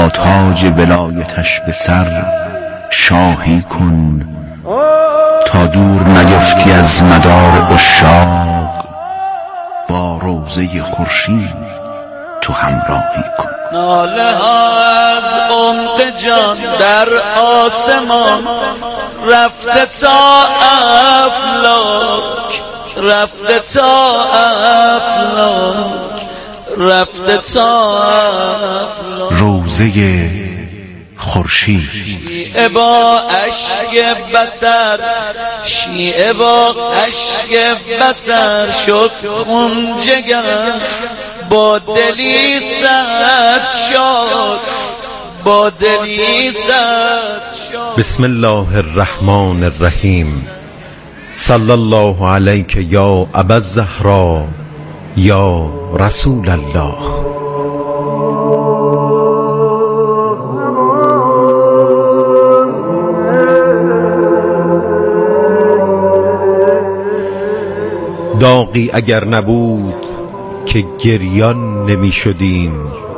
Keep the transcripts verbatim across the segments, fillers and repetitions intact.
با تاج ولایتش به سر شاهی کن، تا دور نیفتی از مدار عشاق، با روضه خورشید تو همراهی کن. ناله ها از عمق جان در آسمان رفته تا افلاک، رفته تا افلاک، رفته تا افلاک. روضه خورشید شیعه با اشک بصر، شیعه با اشک بصر شد خون جگر، با دلی سد شد، با دلی سد شد. بسم الله الرحمن الرحیم. صلی الله علیک یا ابا الزهرا یا رسول الله. داغی اگر نبود که گریان نمی شدیم،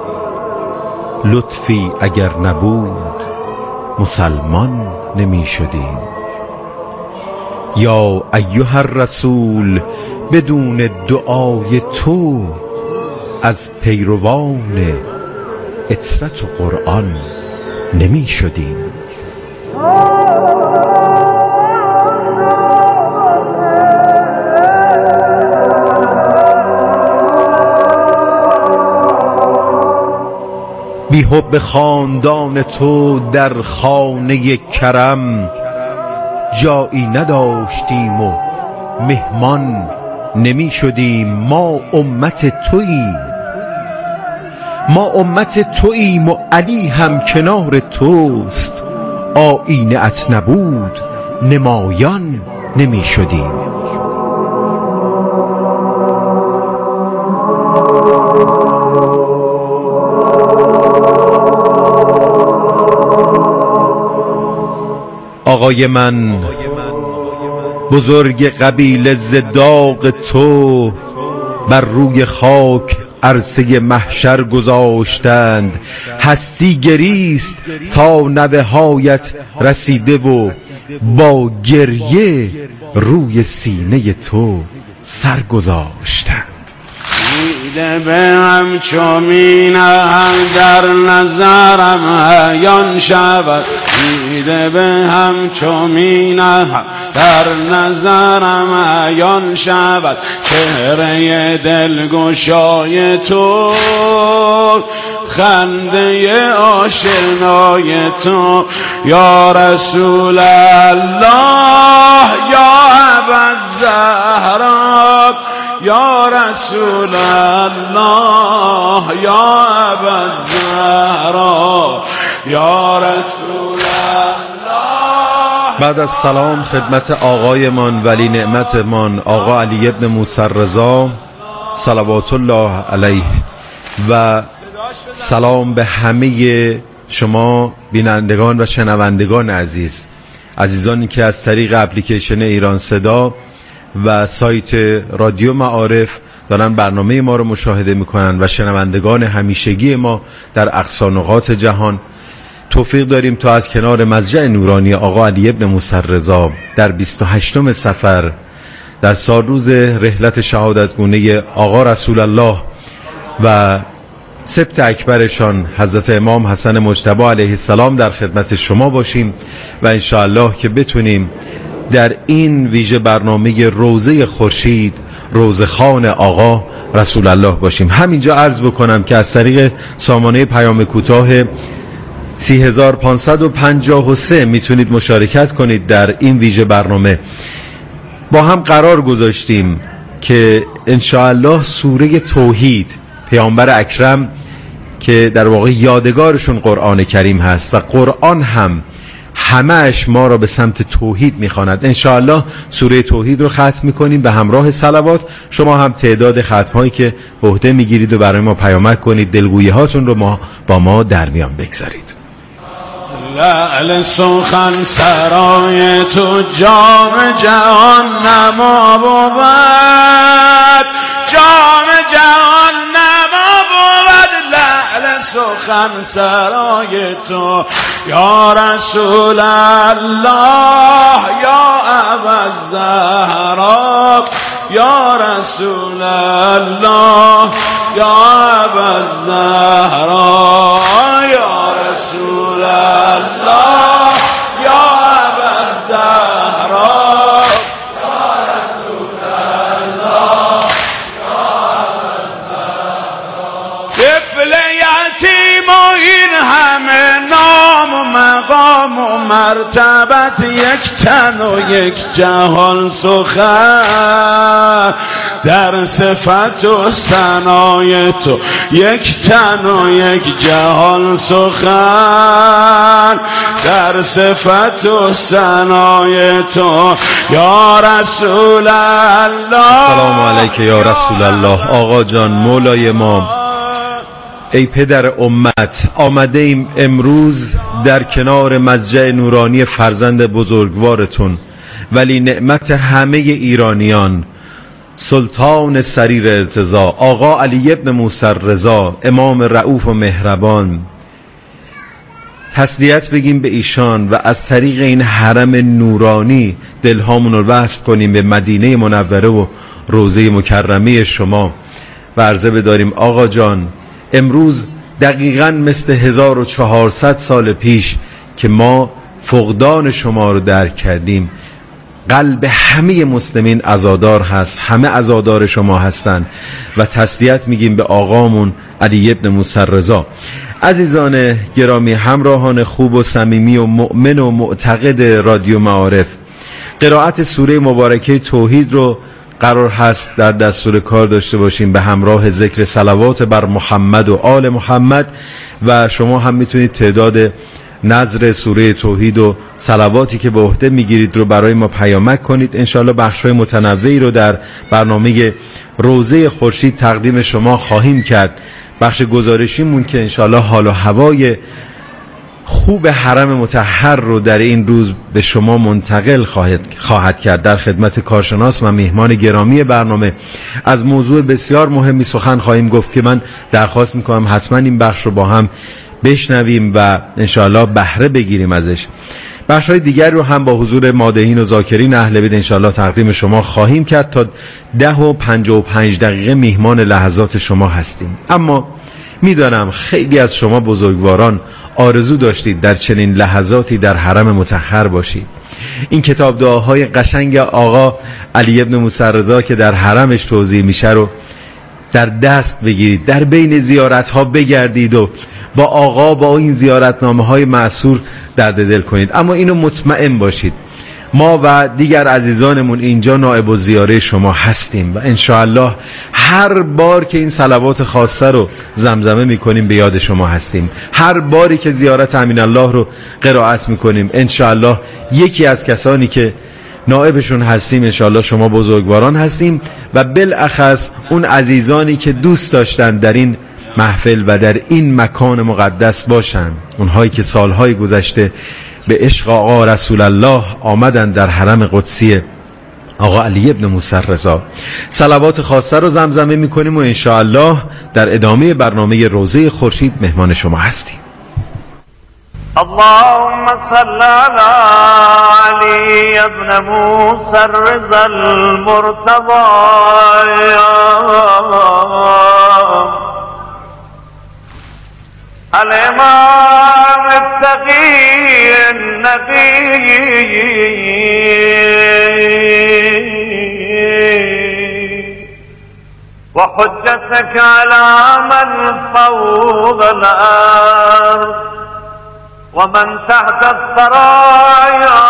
لطفی اگر نبود مسلمان نمی شدیم. یا ایها الرسول، بدون دعای تو از پیروان اطرت و قرآن نمی شدیم. بی حب خاندان تو در خانه کرم جایی نداشتیم و مهمان نمی شدیم. ما امت توییم، ما امت توییم و علی هم کنار توست. آیینه ات نبود نمایان نمی شدیم. آقای من، بزرگ قبیله ز داغ تو بر روی خاک عرصه محشر گذاشتند. هستی گریست تا نوه هایت رسیده و با گریه روی سینه تو سر گذاشتند. دیده به همچو می نهم در نظرم عیان شود، دیده به همچو می نهم در نظرم عیان شود. چهره دلگشای تو، خنده آشنای تو، یا رسول الله یا ابا الزهرا، یا رسول الله یا ابا الزهرا، یا رسول الله. بعد از سلام خدمت آقایمان ولی نعمتمان آقا علی ابن موسی رضا صلوات الله علیه، و سلام به همه شما بینندگان و شنوندگان عزیز، عزیزانی که از طریق اپلیکیشن ایران صدا و سایت رادیو معارف دارن برنامه ما رو مشاهده میکنن و شنوندگان همیشگی ما در اقصا نقاط جهان. توفیق داریم تا از کنار مضجع نورانی آقا علی ابن موسی رضا در بیست و هشتم صفر در سال روز رحلت شهادتگونه آقا رسول الله و سبت اکبرشان حضرت امام حسن مجتبی علیه السلام در خدمت شما باشیم و انشاءالله که بتونیم در این ویژه برنامه روضه خورشید روضه‌خوان آقا رسول الله باشیم. همینجا عرض بکنم که از طریق سامانه پیام کوتاه سی هزار و پانصد و پنجاه و سه میتونید مشارکت کنید در این ویژه برنامه. با هم قرار گذاشتیم که انشاءالله سوره توحید، پیامبر اکرم که در واقع یادگارشون قرآن کریم هست و قرآن هم همه‌اش ما را به سمت توحید میخواند، انشاءالله سوره توحید رو ختم میکنیم به همراه صلوات. شما هم تعداد ختم‌هایی که به عهده میگیرید و برای ما پیامک کنید، دلگویی هاتون رو ما با ما در میان بگذارید. لعل سخن سرای تو جام جهان نما بود، جام جهان نما بود. لعل سخن سرای تو یا رسول الله یا ابوالزهرا یا رسول الله یا ابوالزهرا یا رسول الله یا ابوالزهرا یا رسول الله یا ابوالزهرا طفل یتیم و این همه نام و مقام و مرتبت یک تن و یک جهان سخن در صفت و ثنای تو یک تن و یک جهان سخن در صفت و ثنای تو یا رسول الله. سلام علیک یا رسول الله. آقا جان مولای ما، ای پدر امت، آمده ایم امروز در کنار مضجع نورانی فرزند بزرگوارتون ولی نعمت همه ایرانیان، سلطان سریر ارتضا آقا علی ابن موسی رضا، امام رؤوف و مهربان، تسلیت بگیم به ایشان و از طریق این حرم نورانی دلهامون رو وصل کنیم به مدینه منوره و روضه مکرمه شما و عرضه بداریم آقا جان امروز دقیقاً مثل هزار و چهارصد سال پیش که ما فقدان شما رو درک کردیم، قلب همه مسلمین عزادار هست، همه عزادار شما هستند و تسلیت میگیم به آقامون علی ابن موسی رضا. عزیزان گرامی، همراهان خوب و صمیمی و مؤمن و معتقد رادیو معارف، قرائت سوره مبارکه توحید رو قرار هست در دستور کار داشته باشیم به همراه ذکر صلوات بر محمد و آل محمد و شما هم میتونید تعداد نظر سوره توحید و صلواتی که به عهده میگیرید رو برای ما پیامک کنید. انشاءالله بخش‌های متنوعی رو در برنامه روضه خورشید تقدیم شما خواهیم کرد. بخش گزارشیمون که انشاءالله حال و هوای خوب حرم مطهر رو در این روز به شما منتقل خواهد, خواهد کرد. در خدمت کارشناس و میهمان گرامی برنامه از موضوع بسیار مهمی سخن خواهیم گفت که من درخواست میکنم حتما این بخش رو با هم بشنویم و انشاءالله بهره بگیریم ازش. بخش های دیگر رو هم با حضور مادحین و ذاکرین اهل بیت انشاءالله تقدیم شما خواهیم کرد. تا ده و پنجاه و پنج دقیقه میهمان لحظات شما هستیم. اما میدانم خیلی از شما بزرگواران آرزو داشتید در چنین لحظاتی در حرم مطهر باشید. این کتاب دعاهای قشنگ آقا علی ابن موسی رضا که در حرمش توضیح میشه رو در دست بگیرید، در بین زیارت ها بگردید و با آقا با این زیارتنامه های معصور درد دل کنید. اما اینو مطمئن باشید ما و دیگر عزیزانمون اینجا نائب الزیاره شما هستیم و انشاءالله هر بار که این صلوات خاصه رو زمزمه میکنیم به یاد شما هستیم. هر باری که زیارت امین الله رو قرائت میکنیم انشاءالله یکی از کسانی که نائبشون هستیم انشاءالله شما بزرگواران هستیم و بالاخص اون عزیزانی که دوست داشتن در این محفل و در این مکان مقدس باشن، اونهایی که سالهای گذشته به عشق آقا رسول الله آمدن در حرم قدسی آقا علی ابن موسی رضا. صلوات خاصه رو زمزمه میکنیم و انشاءالله در ادامه برنامه روضه خورشید مهمان شما هستیم. اللهم صل على علي ابن موسى الرضا المرتضى الإمام التقي النبي وحجتك على من فوق الأرض ومن تحت الثرايا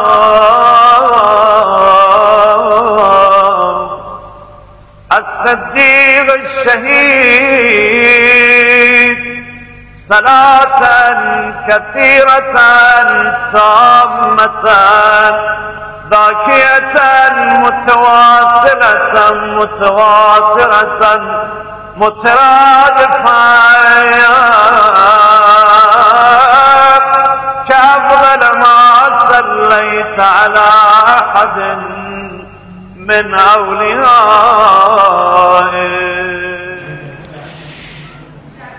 الصديق الشهيد صلاة كثيرة تامة ذاكية متواصلة متواترة مترادفة كأفضل ما صليت على أحد من أوليائه.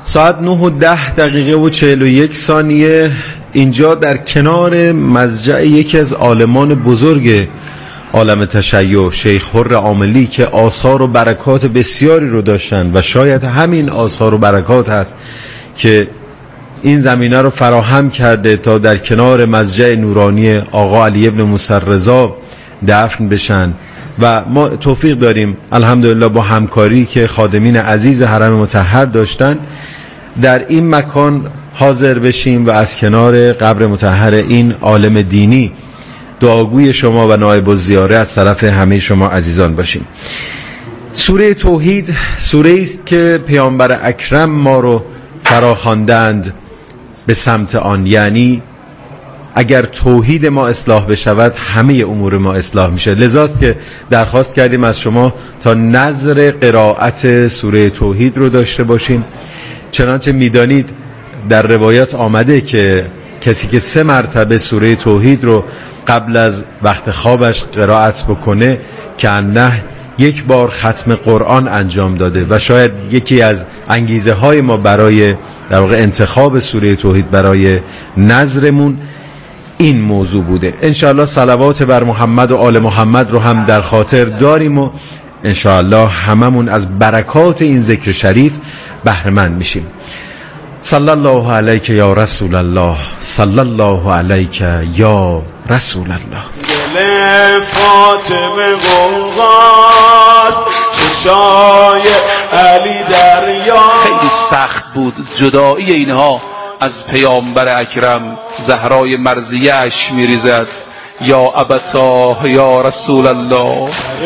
ساعت نه و ده دقیقه و چهل و یک ثانیه اینجا در کنار مضجع یکی از عالمان بزرگ عالم تشیع، شیخ حر عاملی، که آثار و برکات بسیاری رو داشتن و شاید همین آثار و برکات هست که این زمینه رو فراهم کرده تا در کنار مضجع نورانی آقا علی ابن موسی رضا دفن بشن و ما توفیق داریم الحمدلله با همکاری که خادمین عزیز حرم مطهر داشتن در این مکان حاضر بشیم و از کنار قبر مطهر این عالم دینی دعاگوی شما و نایب الزیاره از طرف همه شما عزیزان باشیم. سوره توحید سوره است که پیامبر اکرم ما رو فراخواندند به سمت آن، یعنی اگر توحید ما اصلاح بشود همه امور ما اصلاح میشه. لذاست که درخواست کردیم از شما تا نظر قرائت سوره توحید رو داشته باشیم. چنانچه میدانید در روایات آمده که کسی که سه مرتبه سوره توحید رو قبل از وقت خوابش قرائت بکنه که نه یک بار ختم قرآن انجام داده و شاید یکی از انگیزه های ما برای در واقع انتخاب سوره توحید برای نظرمون این موضوع بوده. انشاءالله صلوات بر محمد و آل محمد رو هم در خاطر داریم و انشاءالله هممون از برکات این ذکر شریف بهره‌مند میشیم. صلی الله علیک یا رسول الله، صلی الله علیک یا رسول الله. دل فاطمه غوغاست، چشای علی دریا. خیلی سخت بود جدایی اینها از پیامبر اکرم. زهرای مرضیه اش میریزد یا ابتا یا رسول الله.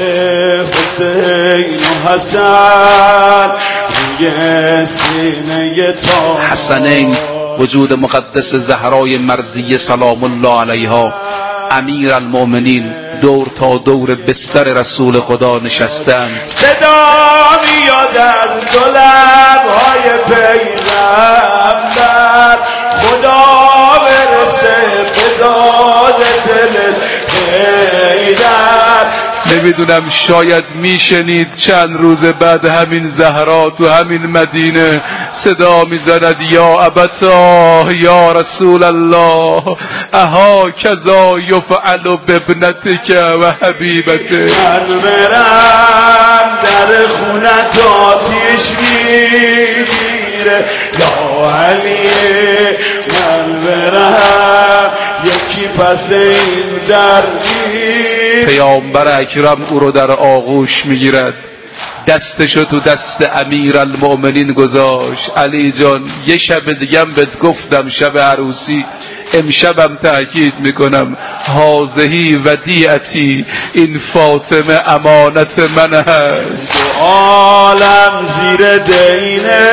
حسین و حسن روی سینه تا حسنین وجود مقدس زهرای مرضیه سلام الله علیها امیر المؤمنین دور تا دور بستر رسول خدا نشستن. صدا میاد از دو لب‌های پیغمبر، خدا برسه به داد دل حیدر. نمیدونم شاید میشنید چند روز بعد همین زهرا تو همین مدینه صدا میزند یا ابتا یا رسول الله اها کذا یفعل بابنتک و حبیبتک. من برم در خونت آتیش میگیره یا علی، من برم یکی پس این در میگیره. پیامبر اکرم او رو در آغوش میگیرد، دستشو تو دست امیر المؤمنین گذاشت. علی جان یه شب دیگم بهت گفتم شب عروسی، امشبم تأکید میکنم هازهی ودیعتی، این فاطمه امانت من هست. عالم زیر دینه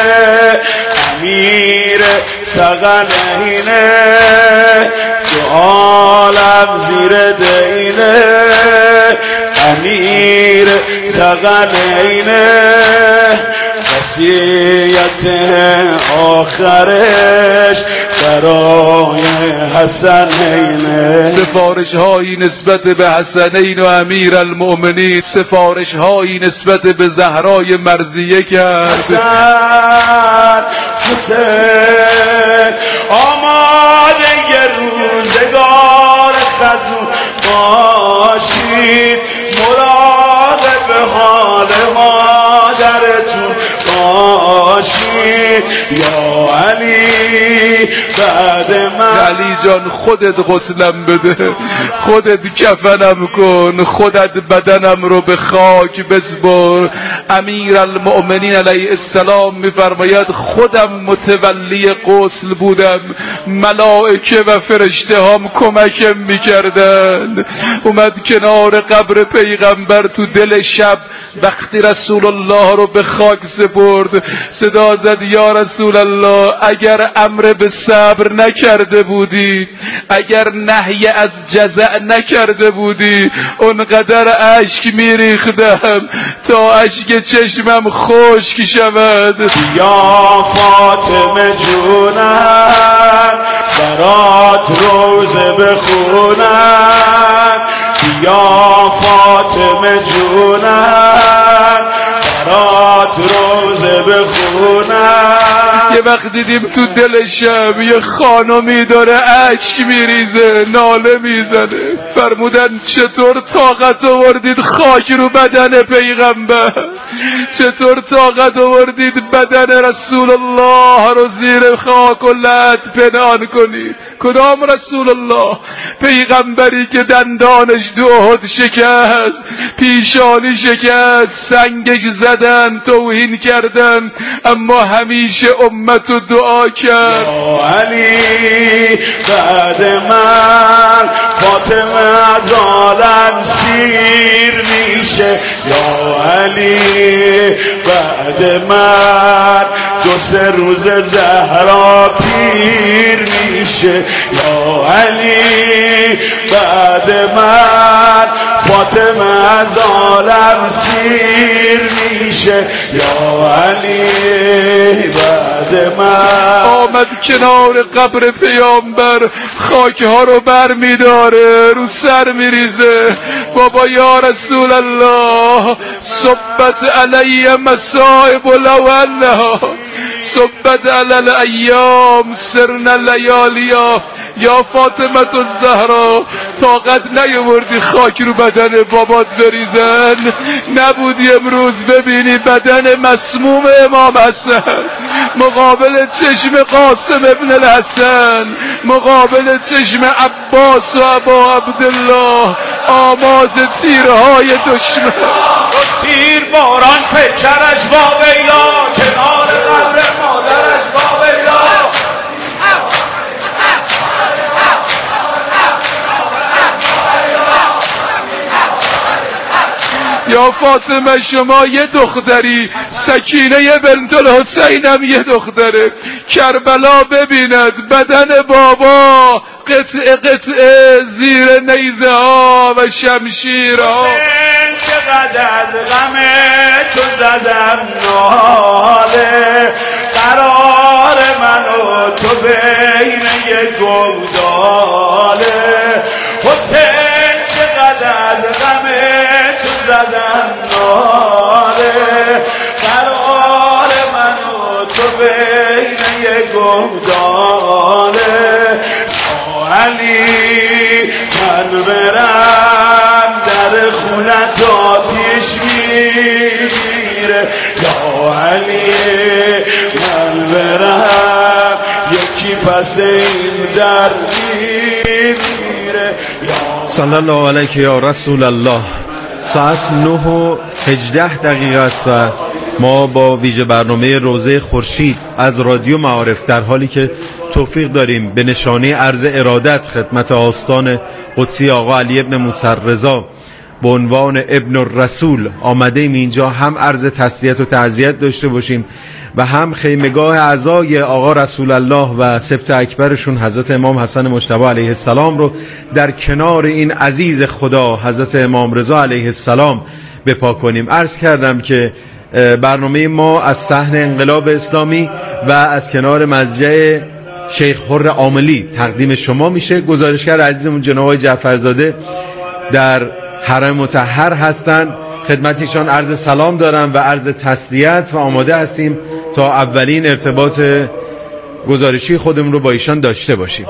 امیر سقلینه، تو عالم زیر دینه امیر سقلینه. وصیت آخرش برای حسنینه. سفارش هایی نسبت به حسنین و امیر المؤمنین، سفارش هایی نسبت به زهرای مرضیه کرد. حسن حسین آماده ی روزگار خزون باشید، مراقب حال مادرتون باشید یا علی. بعد من علی جان خودت غسلم بده، خودت کفنم کن، خودت بدنم رو به خاک بسپر. امیر المؤمنین علیه السلام میفرماید خودم متولی غسل بودم، ملائکه و فرشته هم کمکم میکردن. اومد کنار قبر پیغمبر تو دل شب وقتی رسول الله رو به خاک سپرد صدا زد یا رسول الله اگر امر به صبر نکرده بودی، اگر نهی از جزع نکرده بودی، اونقدر اشک میریختم تا اشک چشمم خشک شود. یا فاطمه جونم برات روزه بخونم، یا فاطمه جونم برات روزه بخونم. وقت دیدیم تو دل شب یه خانمی داره اشک میریزه، ناله میزنه. فرمودن چطور طاقت آوردید خاک رو بدن پیغمبر، چطور طاقت آوردید بدن رسول الله رو زیر خاک و لعت پنهان کنید؟ کدام رسول الله؟ پیغمبری که دندانش دو احد شکست، پیشانی شکست، سنگش زدن، توهین کردن، اما همیشه امت رو دعا کرد. یا علی بعد من فاطمه از عالم سیر میشه، یا علی بعد من دو سه روز زهرا پیر میشه، یا علی بعد من فاطمه از عالم سیر میشه، یا علی بعد من. آمد کنار قبر پیامبر، خاک ها رو بر میداره، رو سر میریزه. بابا یا رسول الله صبت علی مصائب لو انها صبت علی الایام سرنا لیالیا. یا فاطمه الزهرا طاقت نیاوردی خاک رو بدن بابات بریزن؟ نبودی امروز ببینی بدن مسموم امام حسن مقابل چشم قاسم ابن الحسن، مقابل چشم عباس و ابا عبدالله، آماز تیرهای دشمن. تیر باران پیکرش واویلا، کنار قبر مادرش واویلا. یا فاطمه شما یه دختری، سکینه بنت الحسین هم یه دختره. کربلا ببیند بدن بابا قطعه قطعه زیر نیزه ها و شمشیر ها. چقدر از غم تو زدم ناله، قرار من و تو بین یه گوداله. حسین چقدر از غم تو زدم ناله، قرار من و تو بین یه گوداله. علی من برم در خونت آتیش میگیره، یا علی من برم یکی پس این در میمیره. صلی الله علیک یا رسول الله. ساعت نه و هجده دقیقه است و ما با ویژه برنامه روزه خورشید از رادیو معارف در حالی که توفیق داریم به نشانه عرض ارادت خدمت آستان قدسی آقا علی ابن موسی رضا به عنوان ابن الرسول آمده ایم اینجا، هم عرض تسلیت و تعزیت داشته باشیم و هم خیمگاه اعضای آقا رسول الله و سبط اکبرشون حضرت امام حسن مجتبی علیه السلام رو در کنار این عزیز خدا حضرت امام رضا علیه السلام بپا کنیم. عرض کردم که برنامه ما از صحن انقلاب اسلامی و از کنار مضجع شیخ حر عاملی تقدیم شما میشه. گزارشگر عزیزمون جناب آقای جعفرزاده در حرم مطهر هستند، خدمتیشان عرض سلام دارم و عرض تسلیت و آماده هستیم تا اولین ارتباط گزارشی خودمون رو با ایشان داشته باشیم.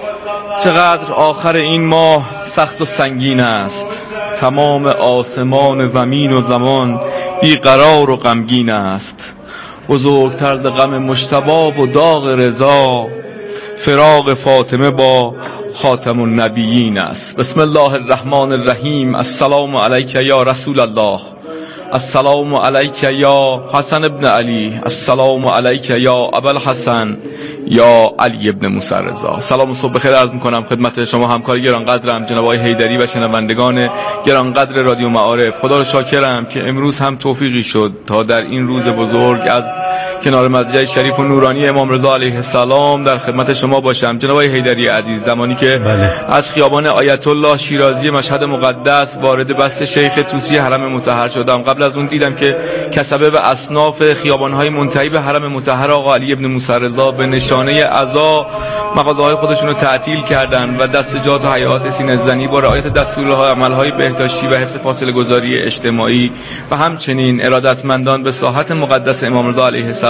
چقدر آخر این ماه سخت و سنگین است، تمام آسمان و زمین و زمان بیقرار و غمگین است. بزرگتر ز غم مجتبی و داغ رضا، فراق فاطمه با خاتم النبیین است. بسم الله الرحمن الرحیم. السلام علیک یا رسول الله، السلام علیک یا حسن ابن علی، السلام علیک یا ابوالحسن یا علی ابن موسی رضا. سلام و صبح بخیر عرض میکنم خدمت شما همکار گرانقدرم جناب آقای حیدری و شنوندگان گرانقدر رادیو معارف. خدا رو شاکرم که امروز هم توفیقی شد تا در این روز بزرگ از کنار مسجد شریف و نورانی امام رضا علیه السلام در خدمت شما باشم. جناب آقای حیدری عزیز، زمانی که بله. از خیابان آیت الله شیرازی مشهد مقدس وارد بست شیخ طوسی حرم مطهر شدم، قبل از اون دیدم که کسبه و اصناف خیابان‌های منتهی به حرم مطهر آقا علی ابن موسی رضا به نشانه عزا مغازه‌های خودشون رو تعطیل کردن و دستجات و حیات سینه‌زنی با رعایت دستورالعمل عمل‌های بهداشتی و حفظ فاصله گذاری اجتماعی و همچنین ارادتمندان به ساحت مقدس امام رضا علیه السلام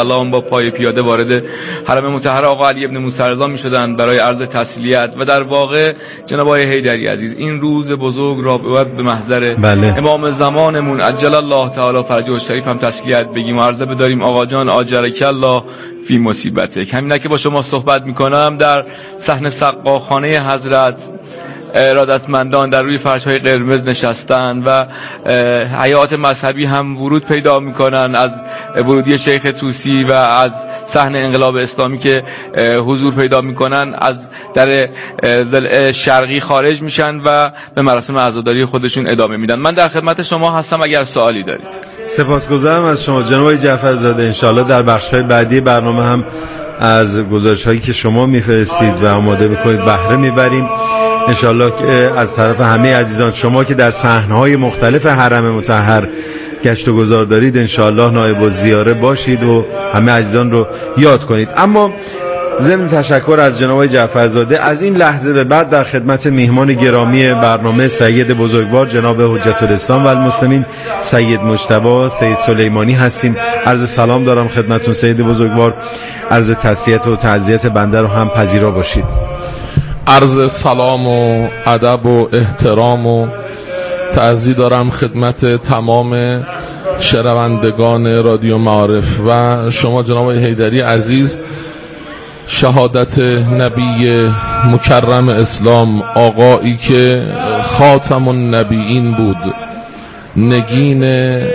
سلام با پای پیاده وارد حرم مطهر آقا علی ابن موسی رضا میشدند برای عرض تسلیت. و در واقع جناب آقای حیدری عزیز این روز بزرگ را باید به محضر بله. امام زمانمون عجل الله تعالی فرجه الشریف هم تسلیت بگیم و عرضه بداریم آقا جان آجرک الله فی مصیبتک. همین که با شما صحبت میکنم در صحن سقاخانه حضرت ارادتمندان در روی فرش‌های قرمز نشستن و حیات مذهبی هم ورود پیدا میکنن از ورودی شیخ طوسی و از صحن انقلاب اسلامی که حضور پیدا میکنن از در ضلع شرقی خارج میشن و به مراسم عزاداری خودشون ادامه میدن. من در خدمت شما هستم اگر سوالی دارید. سپاسگزارم از شما جناب جعفرزاده. انشاءالله در بخش‌های بعدی برنامه هم از گزارش‌هایی که شما میفرستید و آماده میکنید بهره میبریم انشاءالله که از طرف همه عزیزان. شما که در صحنه‌های مختلف حرم مطهر گشت و گذار دارید انشاءالله نایب الزیاره باشید و همه عزیزان رو یاد کنید. اما ضمن تشکر از جناب جعفرزاده از این لحظه به بعد در خدمت میهمان گرامی برنامه سید بزرگوار جناب حجت الاسلام و المسلمین سید مجتبی سید سلیمانی هستیم. عرض سلام دارم خدمتتون سید بزرگوار. عرض تسلیت و تعزیت بنده رو هم پذیرا باشید. عرض سلام و ادب و احترام و تعزیت دارم خدمت تمام شنوندگان رادیو معارف و شما جناب حیدری عزیز. شهادت نبی مکرم اسلام آقایی که خاتم النبیین بود، نگین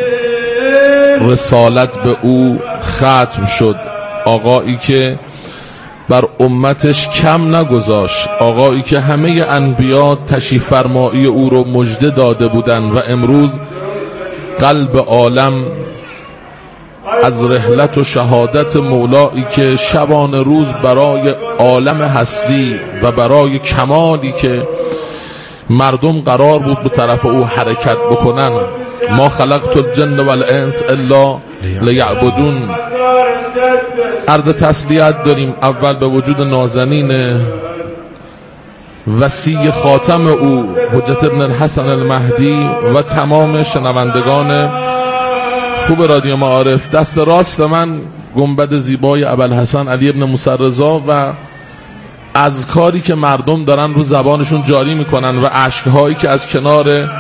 رسالت به او ختم شد، آقایی که بر امتش کم نگذاشت، آقایی که همه انبیا تشریف فرمایی او رو مژده داده بودند و امروز قلب عالم از رحلت و شهادت مولایی که شبان روز برای عالم هستی و برای کمالی که مردم قرار بود به طرف او حرکت بکنن. ما خلقت الجن والانس الا لیعبدون. عرض تسلیت داریم اول به وجود نازنین وصی خاتم او حجت ابن الحسن المهدی و تمام شنوندگان خوب رادیو معارف. دست راست من گنبد زیبای ابوالحسن علی ابن موسی رضا و از کاری که مردم دارن رو زبانشون جاری میکنن و اشکهایی که از کنار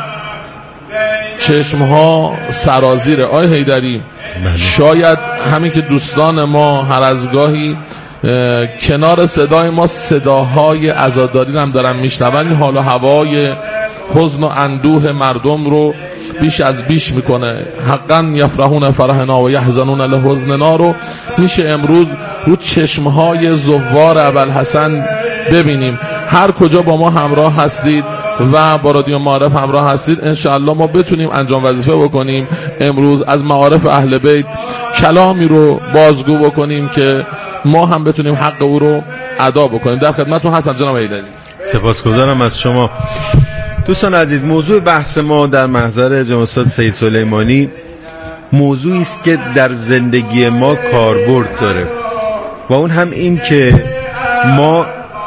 چشمها سرازیره. آی حیدری شاید همین که دوستان ما هر از گاهی کنار صدای ما صداهای عزاداری هم دارن میشنون، حال و هوای حزن و اندوه مردم رو بیش از بیش میکنه. حقا یفرحون فرحنا و یحزنون لحزننا رو میشه امروز رو چشمهای زوار ابوالحسن ببینیم. هر کجا با ما همراه هستید و با رادیو معارف همراه هستید انشاءالله ما بتونیم انجام وظیفه بکنیم امروز از معارف اهل بیت کلامی رو بازگو بکنیم که ما هم بتونیم حق او رو ادا بکنیم. در خدمتتون هستم جناب حیدری. سپاسگزارم از شما. دوستان عزیز، موضوع بحث ما در محضر جناب استاد سید سلیمانی موضوعی است که در زندگی ما کاربرد داره و اون هم این که ما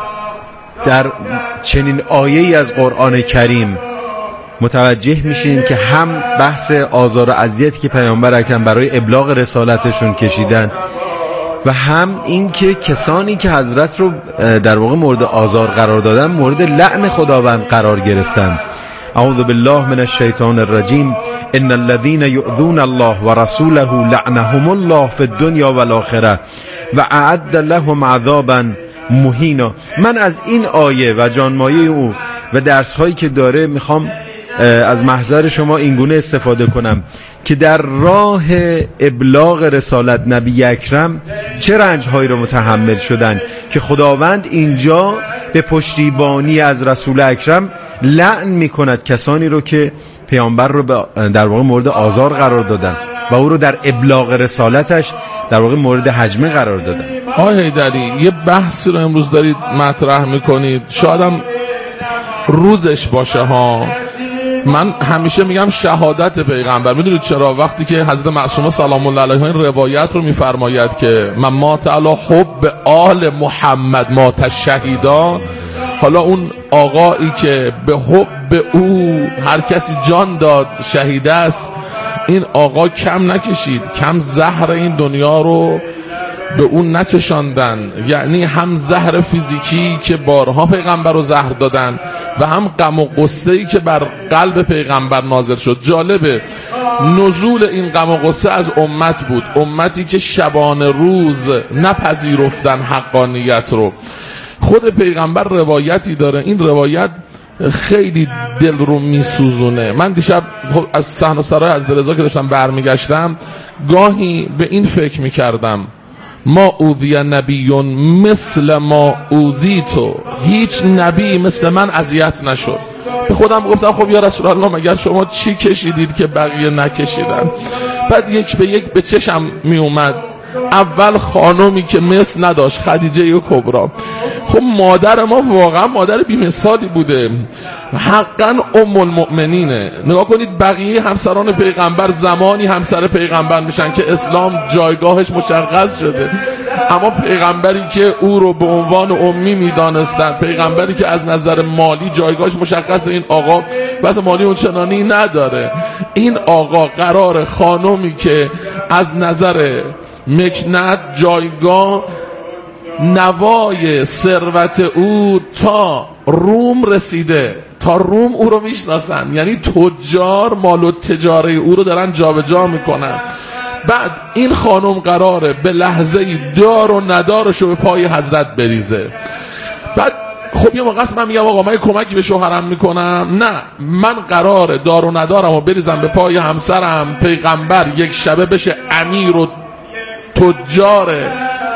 در چنین آیه‌ای از قرآن کریم متوجه میشیم که هم بحث آزار و اذیتی که پیامبر اکرم برای ابلاغ رسالتشون کشیدن و هم این که کسانی که حضرت رو در واقع مورد آزار قرار دادن مورد لعن خداوند قرار گرفتن. اعوذ بالله من الشیطان الرجیم ان الذين يؤذون الله ورسوله لعنهم الله في الدنيا والآخرة واعد لهم عذابا مهینا. من از این آیه و جانمایه او و درس هایی که داره میخوام از محضر شما اینگونه استفاده کنم که در راه ابلاغ رسالت نبی اکرم چه رنج هایی رو متحمل شدن که خداوند اینجا به پشتیبانی از رسول اکرم لعن میکند کسانی رو که پیامبر رو در واقع مورد آزار قرار دادن و او رو در ابلاغ رسالتش در واقع مورد هجمه قرار دادن. آقای حیدری یه بحثی رو امروز دارید مطرح میکنید، شایدم روزش باشه ها. من همیشه میگم شهادت پیغمبر. میدونید چرا؟ وقتی که حضرت معصومه سلام الله علیها این روایت رو میفرماید که من مات علی حب آل محمد مات شهیدا، حالا اون آقایی که به حب او هر کسی جان داد شهید است، این آقا کم نکشید، کم زهر این دنیا رو به اون نچشاندن، یعنی هم زهر فیزیکی که بارها پیغمبر رو زهر دادن و هم غم و غصه‌ای که بر قلب پیغمبر نازل شد. جالبه نزول این غم و غصه از امت بود، امتی که شبانه روز نپذیرفتن حقانیت رو. خود پیغمبر روایتی داره، این روایت خیلی دل رو میسوزونه. من دیشب از صحن و سرای از رضا که داشتم برمیگشتم گاهی به این فکر میکردم ما اوذی نبی مثل ما اوذی تو، هیچ نبی مثل من اذیت نشد. به خودم گفتم خب یا رسول الله مگر شما چی کشیدید که بقیه نکشیدن؟ بعد یک به یک به چشم می اومد اول خانومی که مثل نداشت، خدیجه کبرا. خب مادر ما واقعا مادر بی‌مثالی بوده، حقا ام المؤمنینه. نگاه کنید بقیه همسران پیغمبر زمانی همسر پیغمبر میشن که اسلام جایگاهش مشخص شده، اما پیغمبری که او رو به عنوان امی میدانستن، پیغمبری که از نظر مالی جایگاهش مشخص، این آقا واسه مالی اون چنانی نداره. این آقا قرار خانومی که از نظر مکنت جایگاه نوای ثروت او تا روم رسیده، تا روم او رو میشناسن، یعنی تجار مال و تجاره او رو دارن جابجا میکنن. بعد این خانم قراره به لحظه دار و ندارش رو به پای حضرت بریزه. بعد خب یه موقع من میگم آقا من کمکی به شوهرم میکنم، نه من قراره دار و ندارم رو بریزم به پای همسرم، پیغمبر یک شبه بشه امیر و تجار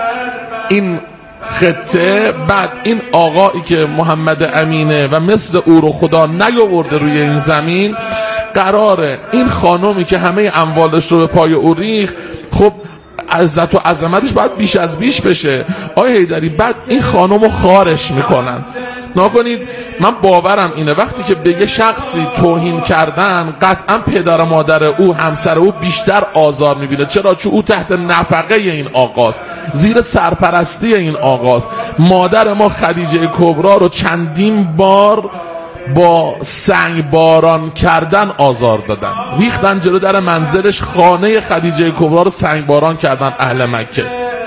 این خطه. بعد این آقایی که محمد امینه و مثل او رو خدا نیاورده روی این زمین، قراره این خانومی که همه اموالش رو به پای او ریخت، خب عزت و عظمتش باید بیش از بیش بشه. آقای حیدری بعد این خانم رو خارش میکنن. نکنید من باورم اینه وقتی که به یه شخصی توهین کردن، قطعا پدر و مادر او، همسر او بیشتر آزار میبینه. چرا؟ چون او تحت نفقه این آقاست، زیر سرپرستی این آقاست. مادر ما خدیجه کبرا رو چندین بار با سنگ باران کردن آزار دادن، ریختن جلو در منزلش، خانه خدیجه کبرا رو سنگ باران کردن اهل مکه.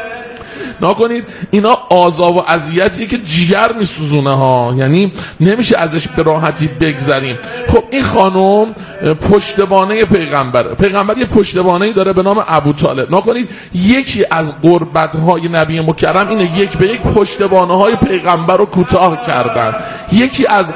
نکنید اینا آزار و اذیتی که جگر میسوزونه ها، یعنی نمیشه ازش به راحتی بگذریم. خب این خانم پشتبانه پیغمبره، پیغمبر یه پشتبانه‌ای داره به نام ابو طالب. نکنید یکی از قربت‌های نبی مکرم اینه یک به یک پشتبانه‌های پیغمبر رو کوتاه کردن. یکی از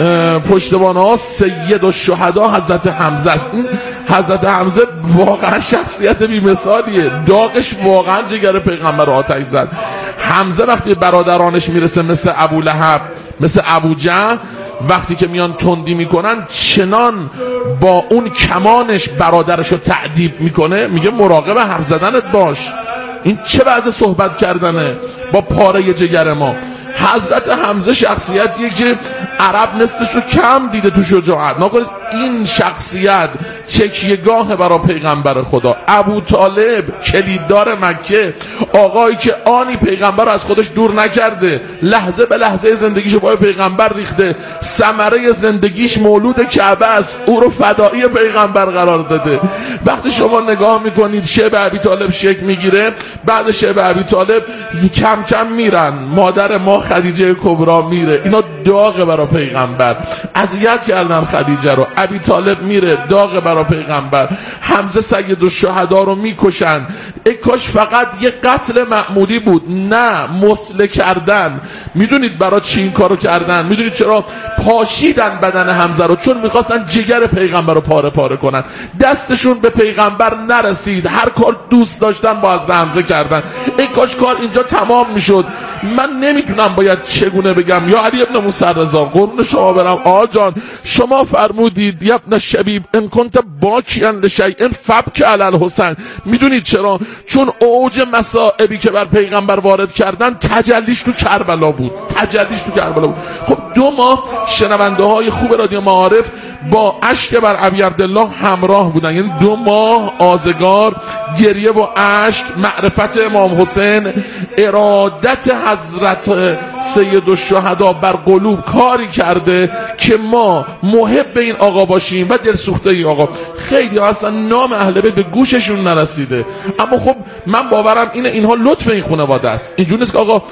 پشتبانه‌ها سید الشهدا حضرت حمزه است. این حضرت حمزه واقعا شخصیت بی‌مثالیه، داغش واقعا جگر پیغمبر رو آتش زد. حمزه وقتی برادرانش میرسه مثل ابو لهب، مثل ابو جهل، وقتی که میان تندی میکنن چنان با اون کمانش برادرش رو تعذیب میکنه، میگه مراقب حرف زدنت باش، این چه وضع صحبت کردنه با پاره جگر ما. حضرت حمزه شخصیتیه که عرب نسلش رو کم دیده تو شجاعت. نکنید این شخصیت چکیه‌گاه برای پیغمبر خدا. ابو طالب کلیددار مکه، آقایی که آنی پیغمبر رو از خودش دور نکرده، لحظه به لحظه زندگیشو با پیغمبر ریخته، ثمره زندگیش مولود کعبه است، او رو فدایی پیغمبر قرار داده. وقتی شما نگاه میکنید شب ابی طالب شک میگیره، بعد شب ابی طالب کم کم میرن، مادر ما خدیجه کبرا میره، اینا داغ برای پیغمبر، اذیت کردن خدیجه رو. ابی طالب میره، داغ برای پیغمبر. حمزه سید الشهدا رو میکشن. ای کاش فقط یه قتل معمولی بود، نه مسله کردن. میدونید برای چی این کارو کردن؟ میدونید چرا؟ پاشیدن بدن حمزه رو، چون میخواستن جگر پیغمبر رو پاره پاره کنن. دستشون به پیغمبر نرسید، هر کار دوست داشتن با از حمزه کردن. ای کاش کار اینجا تمام میشد. من نمیدونم باید چگونه بگم. یا علی ابن موسی رضا قربون شما برم، آقا جان شما فرمودید یا ابن شبیب ان کنت باکیا لشیء فبک علی الحسین. میدونید چرا؟ چون اوج مصائبی که بر پیغمبر وارد کردن تجلیش تو کربلا بود، تجلیش تو کربلا بود. خب دو ماه شنونده های خوب رادیو معارف با اشک بر ابی عبدالله همراه بودن، یعنی دو ماه آزگار گریه و اشک، معرفت امام حسین، ارادت حضرت سید الشهدا بر قلوب کاری کرده که ما محب این آقا باشیم و دلسوخته این آقا. خیلی اصلا نام اهل بیت به گوششون نرسیده، اما خب من باورم اینه اینها لطف این خانواده است. اینجوری نیست که آقا